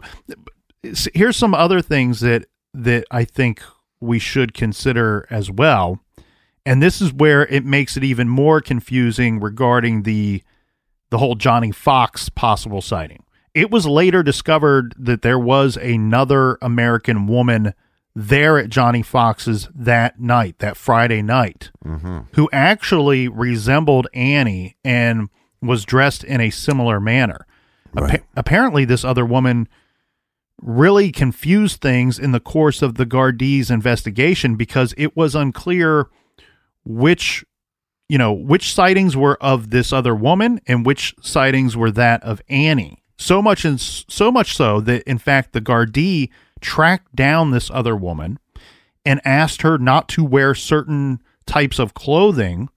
here's some other things that that I think we should consider as well. And this is where it makes it even more confusing regarding the the whole Johnny Fox possible sighting. It was later discovered that there was another American woman there at Johnny Fox's that night, that Friday night, mm-hmm. who actually resembled Annie and was dressed in a similar manner. Right. Appa- apparently, this other woman really confused things in the course of the Gardaí's investigation because it was unclear which, you know, which sightings were of this other woman and which sightings were that of Annie. So much and so much so that, in fact, the Gardaí tracked down this other woman and asked her not to wear certain types of clothing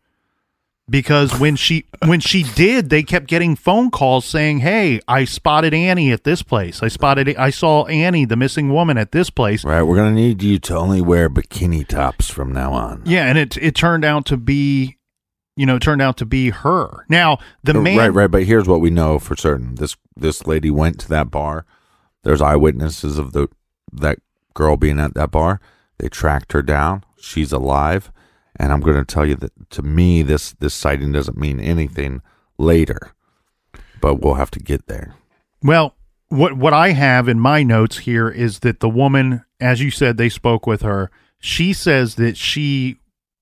because when she when she did, they kept getting phone calls saying, "Hey, I spotted Annie at this place. I spotted I saw Annie, the missing woman, at this place." Right, we're gonna need you to only wear bikini tops from now on. Yeah, and it it turned out to be. You know, turned out to be her. Now, the man... Right, right, but here's what we know for certain. This this lady went to that bar. There's eyewitnesses of the that girl being at that bar. They tracked her down. She's alive. And I'm going to tell you that, to me, this, this sighting doesn't mean anything later. But we'll have to get there. Well, what what I have in my notes here is that the woman, as you said, they spoke with her. She says that she...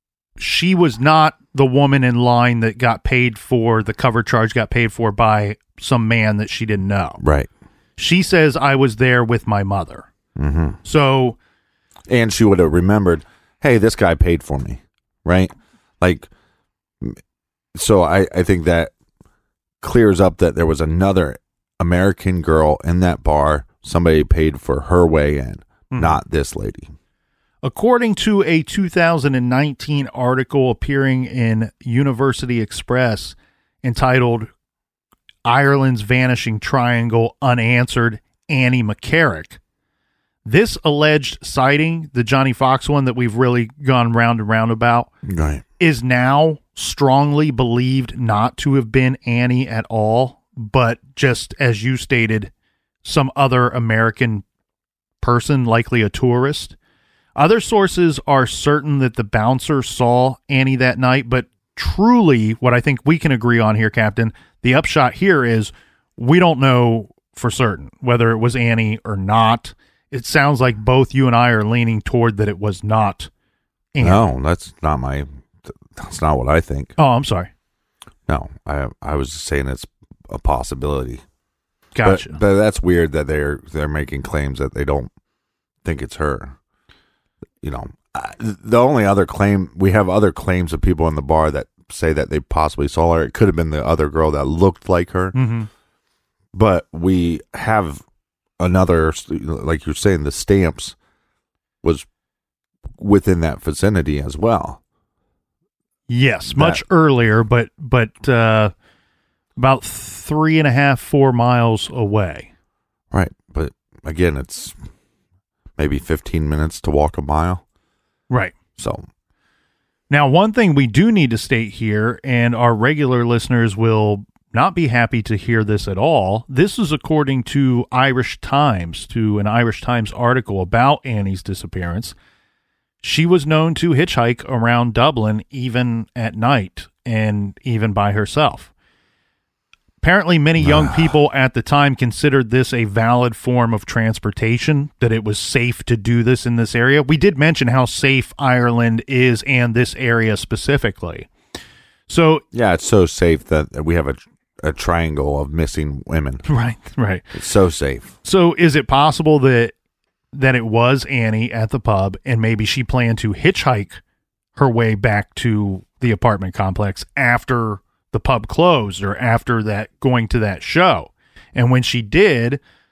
She was not the woman in line that got paid for, the cover charge got paid for by some man that she didn't know. Right. She says, I was there with my mother. Mm-hmm. So. And she would have remembered, hey, this guy paid for me. Right? Like, so I, I think that clears up that there was another American girl in that bar. Somebody paid for her way in, mm-hmm. not this lady. According to a two thousand nineteen article appearing in University Express entitled Ireland's Vanishing Triangle Unanswered, Annie McCarrick, this alleged sighting, the Johnny Fox one that we've really gone round and round about, right. is now strongly believed not to have been Annie at all, but just, as you stated, some other American person, likely a tourist. Other sources are certain that the bouncer saw Annie that night, but truly, what I think we can agree on here, Captain, the upshot here is we don't know for certain whether it was Annie or not. It sounds like both you and I are leaning toward that it was not Annie. No, that's not my, that's not what I think. Oh, I'm sorry. No, I I was just saying it's a possibility. Gotcha. But, but that's weird that they're they're making claims that they don't think it's her. You know, uh, the only other claim, we have other claims of people in the bar that say that they possibly saw her. It could have been the other girl that looked like her. Mm-hmm. But we have another, like you're saying, the Stamps was within that vicinity as well. Yes, that, much earlier, but but uh, about three and a half, four miles away. Right, but again, it's maybe fifteen minutes to walk a mile. Right. So now, one thing we do need to state here, and our regular listeners will not be happy to hear this at all. This is according to Irish Times, to an Irish Times article about Annie's disappearance. She was known to hitchhike around Dublin even at night and even by herself. Apparently, many young people at the time considered this a valid form of transportation, that it was safe to do this in this area. We did mention how safe Ireland is and this area specifically. So yeah, it's so safe that we have a, a triangle of missing women. Right, right. It's so safe. So is it possible that that it was Annie at the pub and maybe she planned to hitchhike her way back to the apartment complex after the pub closed or after that going to that show? And when she did,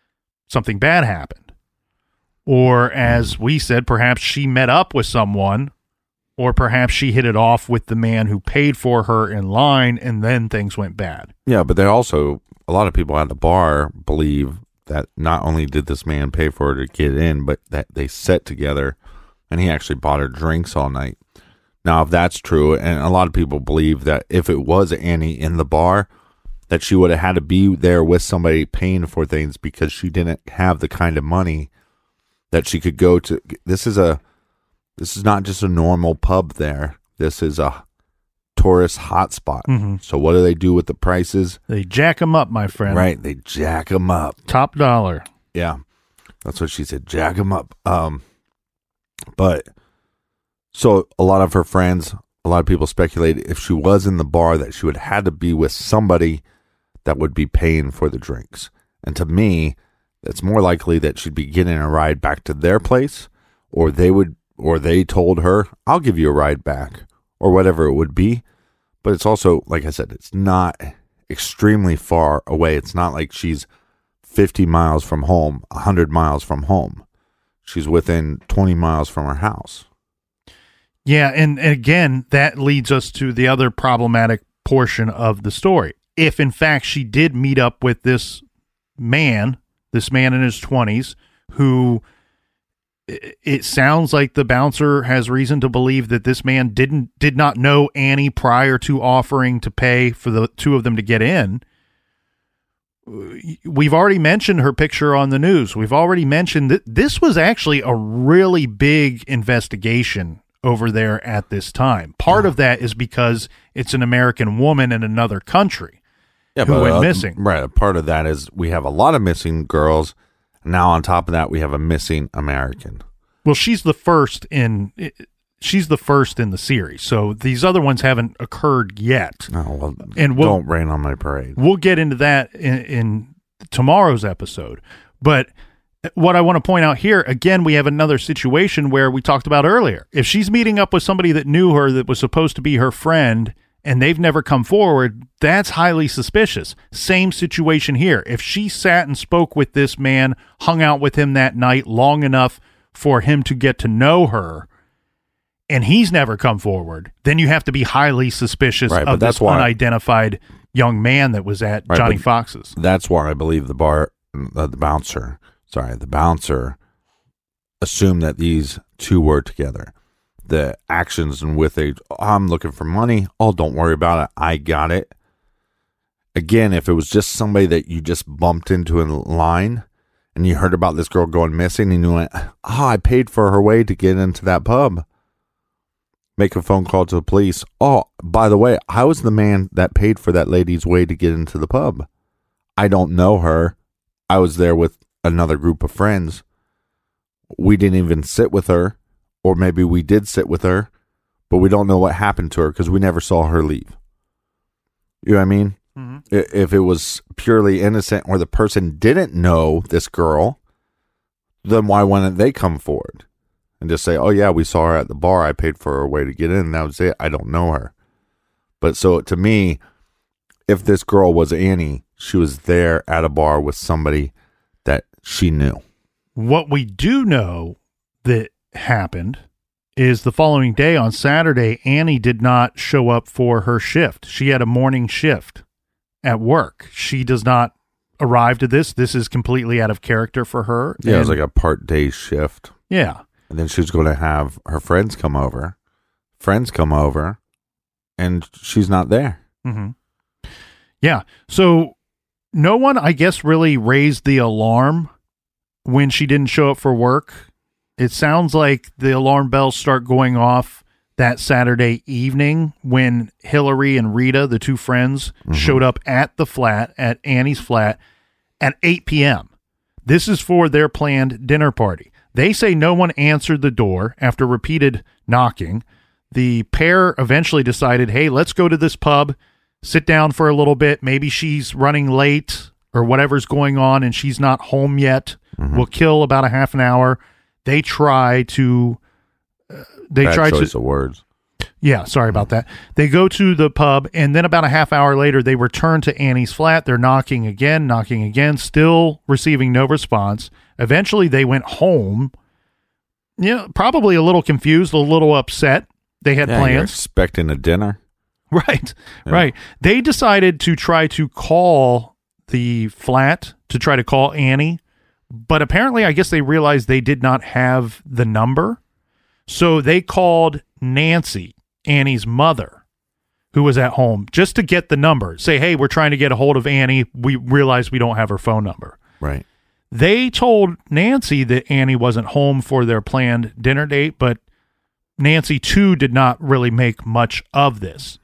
something bad happened. Or as we said, perhaps she met up with someone, or perhaps she hit it off with the man who paid for her in line, and then things went bad. Yeah, but they also, a lot of people at the bar believe that not only did this man pay for her to get in, but that they sat together and he actually bought her drinks all night. Now, if that's true, and a lot of people believe that if it was Annie in the bar, that she would have had to be there with somebody paying for things because she didn't have the kind of money that she could go to. This is a, this is not just a normal pub there. This is a tourist hotspot. Mm-hmm. So what do they do with the prices? They jack them up, my friend. Right, they jack them up. Top dollar. Yeah, that's what she said. Jack them up. Um, but so a lot of her friends, a lot of people speculate if she was in the bar that she would have had to be with somebody that would be paying for the drinks. And to me, it's more likely that she'd be getting a ride back to their place, or they would, or they told her, "I'll give you a ride back," or whatever it would be. But it's also, like I said, it's not extremely far away. It's not like she's fifty miles from home, one hundred miles from home. She's within twenty miles from her house. Yeah, and, and again, that leads us to the other problematic portion of the story. If, in fact, she did meet up with this man, this man in his twenties, who it sounds like the bouncer has reason to believe that this man didn't did not know Annie prior to offering to pay for the two of them to get in. We've already mentioned her picture on the news. We've already mentioned that this was actually a really big investigation over there at this time. Part of that is because it's an American woman in another country yeah, who but, went uh, missing. Right. A part of that is we have a lot of missing girls. Now, on top of that, we have a missing American. Well, she's the first in she's the first in the series, so these other ones haven't occurred yet. Oh, well, and we'll, don't rain on my parade. We'll get into that in, in tomorrow's episode. But what I want to point out here, again, we have another situation where we talked about earlier. If she's meeting up with somebody that knew her, that was supposed to be her friend, and they've never come forward, that's highly suspicious. Same situation here. If she sat and spoke with this man, hung out with him that night long enough for him to get to know her, and he's never come forward, then you have to be highly suspicious right, of this why, unidentified young man that was at right, Johnny Fox's. That's why I believe the bar, uh, the bouncer, sorry, the bouncer assumed that these two were together. The actions and with a, I'm looking for money. Oh, don't worry about it. I got it. Again, if it was just somebody that you just bumped into in line and you heard about this girl going missing and you went, oh, I paid for her way to get into that pub. Make a phone call to the police. Oh, by the way, I was the man that paid for that lady's way to get into the pub. I don't know her. I was there with another group of friends. We didn't even sit with her. Or maybe we did sit with her, but we don't know what happened to her because we never saw her leave. You know what I mean? Mm-hmm. If it was purely innocent or the person didn't know this girl, then why wouldn't they come forward and just say, oh, yeah, we saw her at the bar. I paid for her way to get in. And that was it. I don't know her. But so to me, if this girl was Annie, she was there at a bar with somebody that she knew. What we do know that happened is the following day on Saturday, Annie did not show up for her shift. She had a morning shift at work. She does not arrive to this. This is completely out of character for her. Yeah, and, it was like a part day shift. Yeah. And then she was going to have her friends come over. Friends come over, and she's not there. Mm-hmm. Yeah. So no one, I guess, really raised the alarm when she didn't show up for work. It sounds like the alarm bells start going off that Saturday evening when Hillary and Rita, the two friends, mm-hmm. showed up at the flat, at Annie's flat, at eight p.m. This is for their planned dinner party. They say no one answered the door after repeated knocking. The pair eventually decided, hey, let's go to this pub, sit down for a little bit. Maybe she's running late or whatever's going on and she's not home yet. Mm-hmm. We'll kill about a half an hour. They try to, uh, they Bad try choice to, of words. Yeah, sorry about that. They go to the pub, and then about a half hour later, they return to Annie's flat. They're knocking again, knocking again, still receiving no response. Eventually, they went home. Yeah, probably a little confused, a little upset. They had yeah, you're plans. expecting a dinner. Right, Yeah. right. They decided to try to call the flat, to try to call Annie, but apparently I guess they realized they did not have the number. So they called Nancy, Annie's mother, who was at home, just to get the number. Say, hey, we're trying to get a hold of Annie. We realize we don't have her phone number. Right. They told Nancy that Annie wasn't home for their planned dinner date, but Nancy, too, did not really make much of this.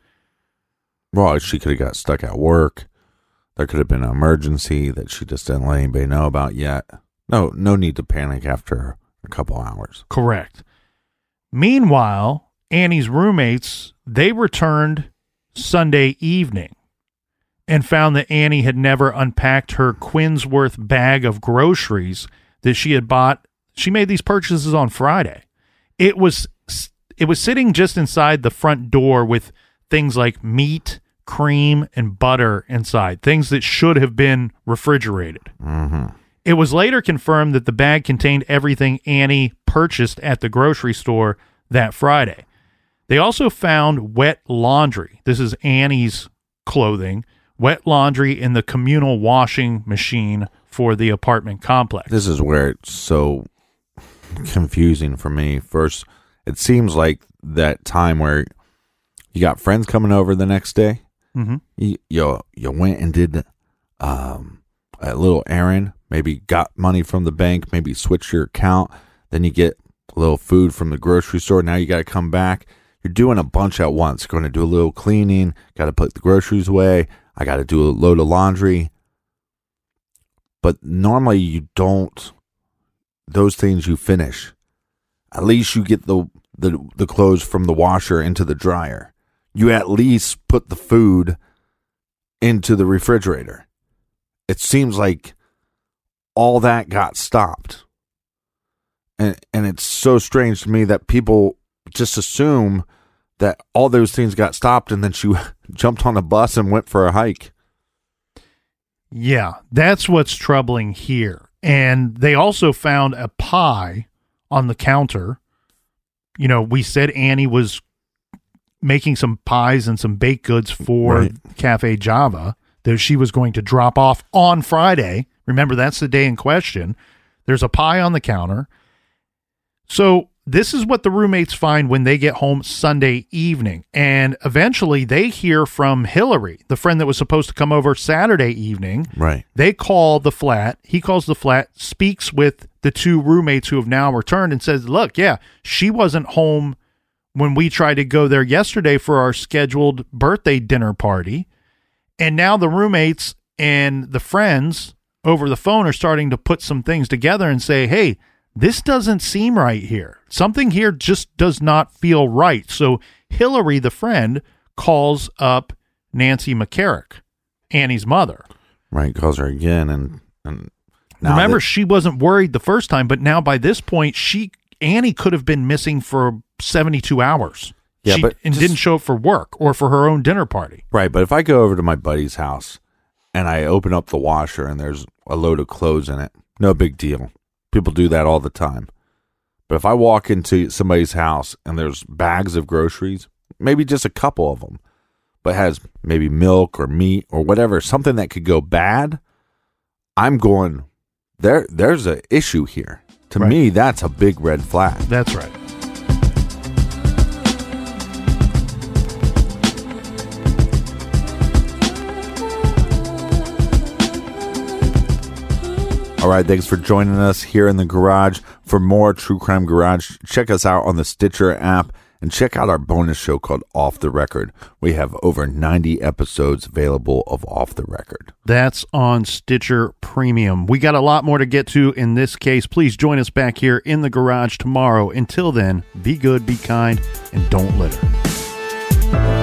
Well, she could have got stuck at work. There could have been an emergency that she just didn't let anybody know about yet. No, no need to panic after a couple hours. Correct. Meanwhile, Annie's roommates, they returned Sunday evening and found that Annie had never unpacked her Quinsworth bag of groceries that she had bought. She made these purchases on Friday. It was it was sitting just inside the front door with things like meat, cream, and butter inside, things that should have been refrigerated. Mm-hmm. It was later confirmed that the bag contained everything Annie purchased at the grocery store that Friday. They also found wet laundry. This is Annie's clothing, wet laundry in the communal washing machine for the apartment complex. This is where it's so confusing for me. First, it seems like that time where you got friends coming over the next day. Mm-hmm. You, you you went and did um, a little errand, maybe got money from the bank, maybe switched your account, then you get a little food from the grocery store. Now you got to come back. You're doing a bunch at once. Going to do a little cleaning, got to put the groceries away. I got to do a load of laundry. But normally you don't, those things you finish. At least you get the, the, the clothes from the washer into the dryer. You at least put the food into the refrigerator. It seems like all that got stopped. And and it's so strange to me that people just assume that all those things got stopped and then she jumped on a bus and went for a hike. Yeah, that's what's troubling here. And they also found a pie on the counter. You know, we said Annie was making some pies and some baked goods for Right. Cafe Java that she was going to drop off on Friday. Remember, that's the day in question. There's a pie on the counter. So this is what the roommates find when they get home Sunday evening. And eventually they hear from Hillary, the friend that was supposed to come over Saturday evening. Right. They call the flat. He calls the flat, speaks with the two roommates who have now returned and says, look, yeah, she wasn't home when we tried to go there yesterday for our scheduled birthday dinner party. And now the roommates and the friends over the phone are starting to put some things together and say, hey, this doesn't seem right here. Something here just does not feel right. So Hillary, the friend, calls up Nancy McCarrick, Annie's mother. Right, calls her again. and, and now Remember, that- she wasn't worried the first time, but now by this point, she Annie could have been missing for seventy-two hours. Yeah, She- but and just- didn't show up for work or for her own dinner party. Right, but if I go over to my buddy's house and I open up the washer and there's a load of clothes in it, no big deal. People do that all the time. But if I walk into somebody's house and there's bags of groceries, maybe just a couple of them, but has maybe milk or meat or whatever, something that could go bad, I'm going, there. there's an issue here. To Right. me, that's a big red flag. That's right. All right, thanks for joining us here in the garage. For more True Crime Garage, check us out on the Stitcher app and check out our bonus show called Off the Record. We have over ninety episodes available of Off the Record. That's on Stitcher Premium. We got a lot more to get to in this case. Please join us back here in the garage tomorrow. Until then, be good, be kind, and don't litter.